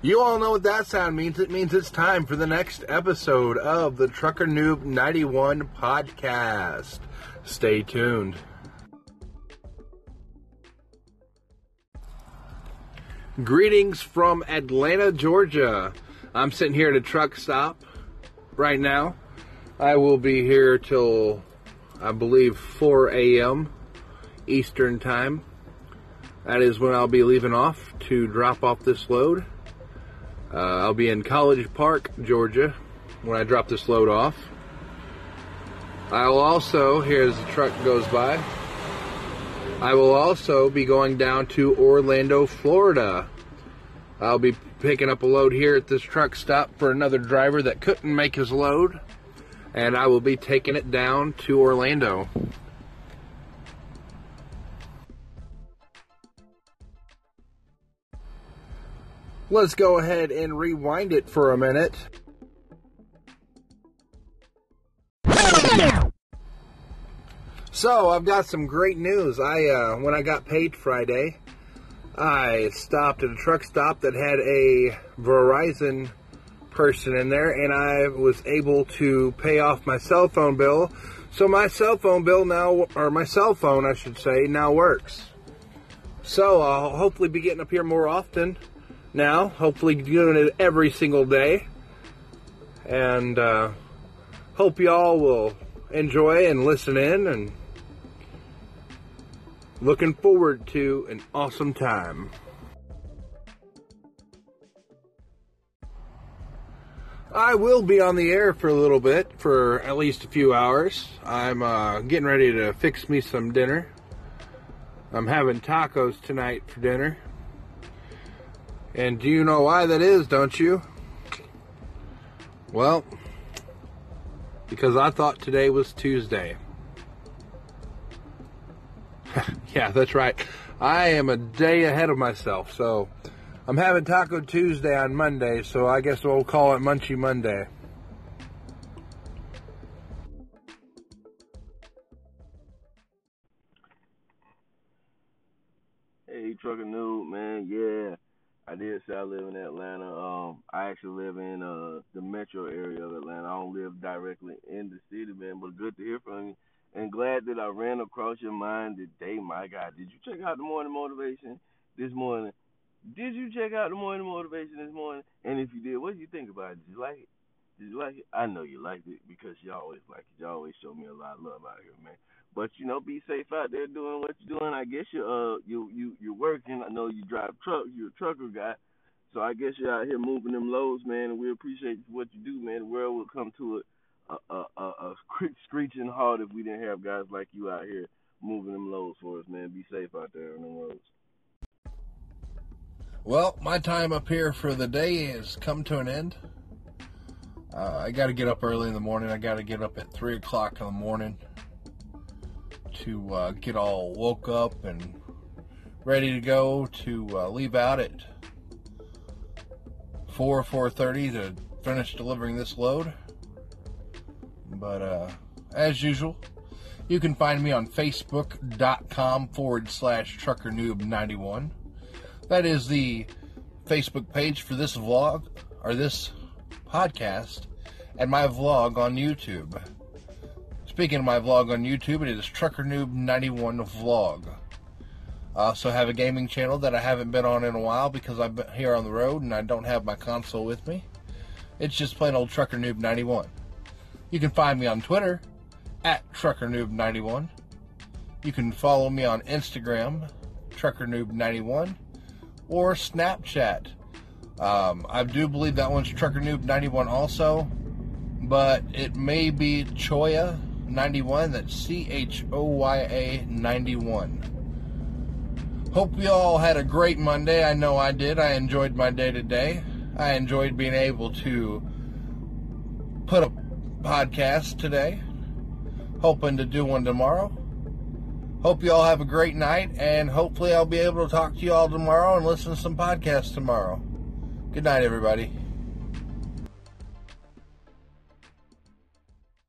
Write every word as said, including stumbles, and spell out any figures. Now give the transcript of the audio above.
You all know what that sound means. It means it's time for the next episode of the Trucker Noob ninety-one podcast. Stay tuned. Greetings from Atlanta, Georgia. I'm sitting here at a truck stop right now. I will be here till, I believe, four a.m. Eastern Time. That is when I'll be leaving off to drop off this load. Uh, I'll be in College Park, Georgia, when I drop this load off. I will also, here as the truck goes by, I will also be going down to Orlando, Florida. I'll be picking up a load here at this truck stop for another driver that couldn't make his load, and I will be taking it down to Orlando. Let's go ahead and rewind it for a minute. So, I've got some great news. I, uh, when I got paid Friday, I stopped at a truck stop that had a Verizon person in there, and I was able to pay off my cell phone bill. So my cell phone bill now, or my cell phone, I should say, now works. So, I'll hopefully be getting up here more often. Now, hopefully doing it every single day, and uh, hope y'all will enjoy and listen in, and looking forward to an awesome time. I will be on the air for a little bit, for at least a few hours. I'm uh, getting ready to fix me some dinner. I'm having tacos tonight for dinner. And do you know why that is, don't you? Well, because I thought today was Tuesday. Yeah, that's right. I am a day ahead of myself. So, I'm having Taco Tuesday on Monday, so I guess we'll call it Munchie Monday. Hey, Trucker Noob, man, yeah. I did say I live in Atlanta. Um, I actually live in uh, the metro area of Atlanta. I don't live directly in the city, man, but good to hear from you. And glad that I ran across your mind today, my God. Did you check out the morning motivation this morning? Did you check out the morning motivation this morning? And if you did, what did you think about it? Did you like it? Did you like it? I know you liked it because you always like it. You always show me a lot of love out here, man. But, you know, be safe out there doing what you're doing. I guess you're, uh, you, you, you're working. I know you drive trucks. You're a trucker guy. So I guess you're out here moving them loads, man, and we appreciate what you do, man. The world will come to a, a, a, a screeching halt if we didn't have guys like you out here moving them loads for us, man. Be safe out there on the roads. Well, my time up here for the day has come to an end. Uh, I got to get up early in the morning. I got to get up at three o'clock in the morning to uh, get all woke up and ready to go to uh, leave out at four, four thirty to finish delivering this load. But uh, as usual, you can find me on Facebook.com forward slash Trucker Noob ninety-one. That is the Facebook page for this vlog, or this podcast, and my vlog on YouTube. Speaking of my vlog on YouTube, it is Trucker Noob ninety-one Vlog. I also have a gaming channel that I haven't been on in a while because I've been here on the road and I don't have my console with me. It's just plain old Trucker Noob ninety-one. You can find me on Twitter at Trucker Noob ninety-one. You can follow me on Instagram, Trucker Noob ninety-one, or Snapchat. Um, I do believe that one's Trucker Noob ninety-one also, but it may be Choya ninety-one. That's C H O Y A ninety-one. Hope you all had a great Monday. I know I did. I enjoyed my day today. I enjoyed being able to put a podcast today. Hoping to do one tomorrow. Hope you all have a great night, and hopefully I'll be able to talk to you all tomorrow and listen to some podcasts tomorrow. Good night, everybody.